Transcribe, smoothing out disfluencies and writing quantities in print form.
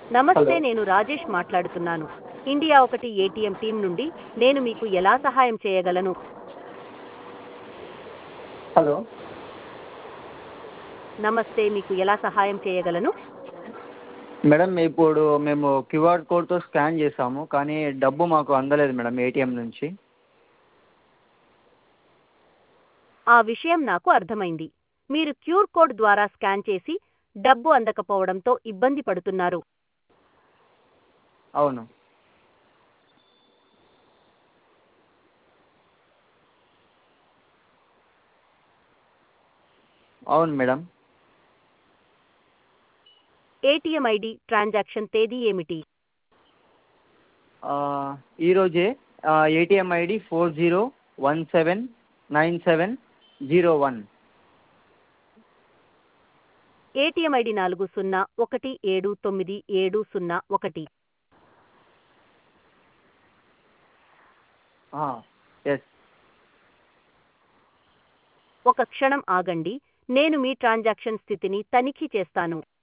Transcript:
నమస్తే, హలో నేను రాజేష్ మాట్లాడుతున్నాను. ఇండియా ఒకటి ఏటీఎం టీం నుండి. నేను మీకు ఎలా సహాయం చేయగలను? హలో నమస్తే, మీకు ఎలా సహాయం చేయగలను? మేడం, ఇప్పుడు మేము క్యూఆర్ కోడ్తో స్కాన్ చేసాము, కానీ డబ్బు మాకు అందలేదు మేడం ఏటీఎం నుంచి. ఆ విషయం నాకు అర్థమైంది. మీరు క్యూఆర్ కోడ్ ద్వారా స్కాన్ చేసి డబ్బు అందకపోవడంతో ఇబ్బంది పడుతున్నారు. అవును. అవును మేడం. ఏటీఎం ఐడి, ట్రాన్సాక్షన్ తేదీ ఏమిటి? ఈరోజే ATM ID 40179701. ATM ID 40179701. Yes. ఒక క్షణం ఆగండి, నేను మీ ట్రాన్సాక్షన్ స్థితిని తనిఖీ చేస్తాను.